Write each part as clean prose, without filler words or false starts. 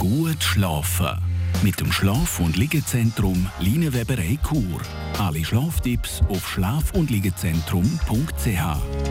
Gut schlafen. Mit dem Schlaf- und Liegezentrum Linienweberei Chur. Alle Schlaftipps auf schlaf-und-liegezentrum.ch.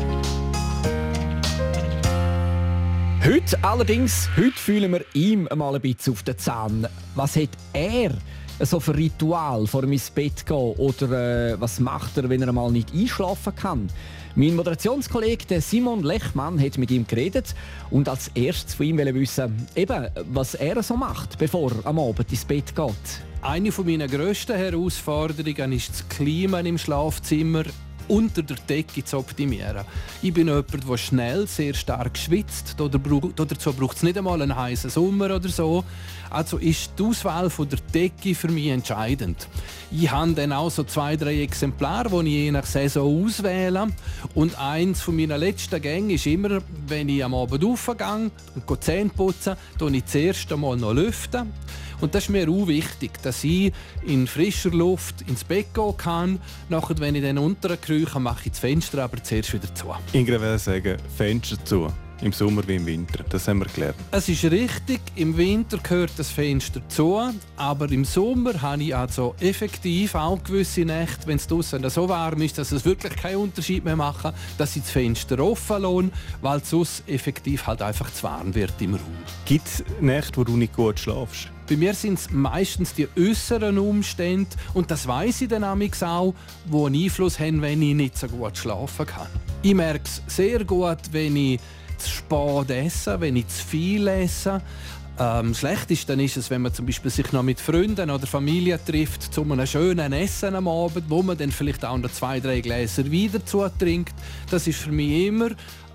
Heute fühlen wir ihm mal ein bisschen auf den Zahn. Was hat er so für Ritual vor ins Bett gehen? Oder was macht er, wenn er mal nicht einschlafen kann? Mein Moderationskollege Simon Lechmann hat mit ihm geredet und als erstes von ihm wissen, was er so macht, bevor er am Abend ins Bett geht. Eine meiner grössten Herausforderungen ist das Klima im Schlafzimmer unter der Decke zu optimieren. Ich bin jemand, der schnell sehr stark schwitzt. Dazu braucht es nicht einmal einen heißen Sommer oder so. Also ist die Auswahl von der Decke für mich entscheidend. Ich habe dann auch so 2-3 Exemplare, die ich je nach Saison auswähle. Und eins meiner letzten Gänge ist immer, wenn ich am Abend aufgehe und Zähne putze, lüfte ich zuerst einmal noch lüften. Und das ist mir auch wichtig, dass ich in frischer Luft ins Bett gehen kann. Nachher, wenn ich dann unten krieche, mache ich das Fenster aber zuerst wieder zu. Ingrid würde sagen, Fenster zu. Im Sommer wie im Winter. Das haben wir gelernt. Es ist richtig, im Winter gehört das Fenster zu, aber im Sommer habe ich also effektiv auch gewisse Nächte, wenn es draussen so warm ist, dass es wirklich keinen Unterschied mehr macht, dass ich das Fenster offen lasse, weil es sonst effektiv halt einfach zu warm wird im Raum. Gibt es Nächte, wo du nicht gut schlafst? Bei mir sind es meistens die äußeren Umstände, und das weiss ich dann auch, die einen Einfluss haben, wenn ich nicht so gut schlafen kann. Ich merke es sehr gut, wenn ich zu spät esse, wenn ich zu viel esse. Schlechtest dann ist es, wenn man zum Beispiel sich noch mit Freunden oder Familie trifft zu einem schönen Essen am Abend, wo man dann vielleicht auch noch 2-3 Gläser Wein dazu trinkt. Das ist für mich immer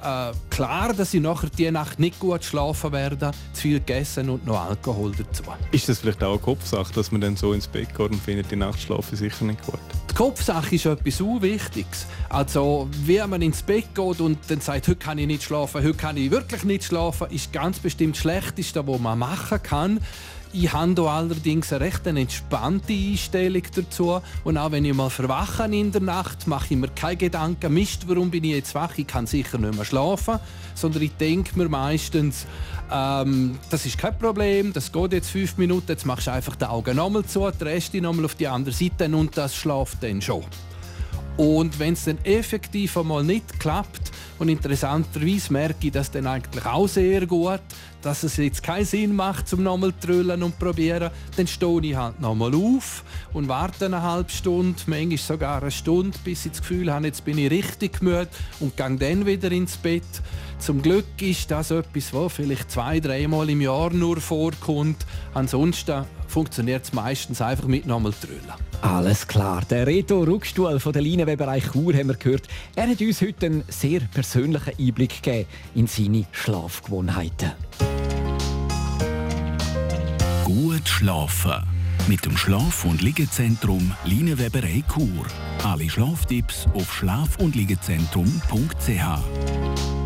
klar, dass ich nachher die Nacht nicht gut schlafen werde, zu viel gegessen und noch Alkohol dazu. Ist das vielleicht auch eine Kopfsache, dass man dann so ins Bett geht und findet, die Nacht schlafe sicher nicht gut? Die Kopfsache ist etwas Wichtiges. Also, wie man ins Bett geht und dann sagt, heute kann ich nicht schlafen, heute kann ich wirklich nicht schlafen, ist ganz bestimmt das Schlechteste, was man machen kann. Ich habe hier allerdings eine recht entspannte Einstellung dazu. Und auch wenn ich mal verwache in der Nacht, mache ich mir keine Gedanken, Mist, warum bin ich jetzt wach? Ich kann sicher nicht mehr schlafen. Sondern ich denke mir meistens, das ist kein Problem, das geht jetzt 5 Minuten, jetzt machst du einfach die Augen nochmal zu, drehst dich nochmal auf die andere Seite und das schläft dann schon. Und wenn es dann effektiv einmal nicht klappt, und interessanterweise merke ich das dann eigentlich auch sehr gut, dass es jetzt keinen Sinn macht, zum nochmal zu trüllen und probieren, dann stehe ich halt nochmal auf und warte eine halbe Stunde, manchmal sogar eine Stunde, bis ich das Gefühl habe, jetzt bin ich richtig müde und gehe dann wieder ins Bett. Zum Glück ist das etwas, was vielleicht 2-3 Mal im Jahr nur vorkommt. Ansonsten funktioniert es meistens einfach mit nochmal trüllen. Alles klar. Der Reto Ruckstuhl von der Linienweberei Chur haben wir gehört. Er hat uns heute einen sehr persönlichen Einblick gegeben in seine Schlafgewohnheiten. Gut schlafen. Mit dem Schlaf- und Liegezentrum Linienweberei Chur. Alle Schlaftipps auf schlaf-und-liegezentrum.ch.